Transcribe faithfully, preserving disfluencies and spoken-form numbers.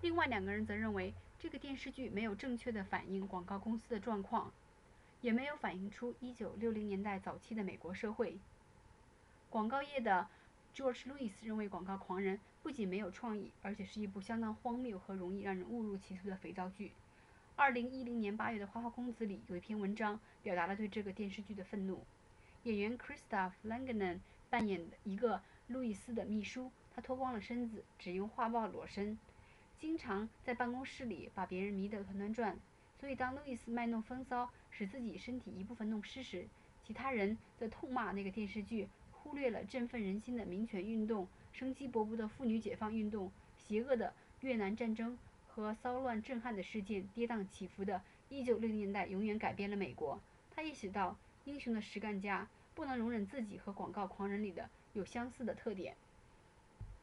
另外两个人则认为，这个电视剧没有正确地反映广告公司的状况，也没有反映出一九六零年代早期的美国社会。广告业的 George Lewis 认为，《广告狂人》不仅没有创意，而且是一部相当荒谬和容易让人误入歧途的肥皂剧。二零一零年八月的《花花公子》里有一篇文章，表达了对这个电视剧的愤怒。演员 Christoph Langen 扮演一个路易斯的秘书，他脱光了身子，只用画报裸身，经常在办公室里把别人迷得团团转。所以当路易斯卖弄风骚，使自己身体一部分弄湿时，其他人则痛骂那个电视剧忽略了振奋人心的民权运动、生机勃勃的妇女解放运动、邪恶的越南战争和骚乱震撼的事件。跌宕起伏的一九六零年代永远改变了美国。他意识到，英雄的实干家不能容忍自己和广告狂人里的有相似的特点。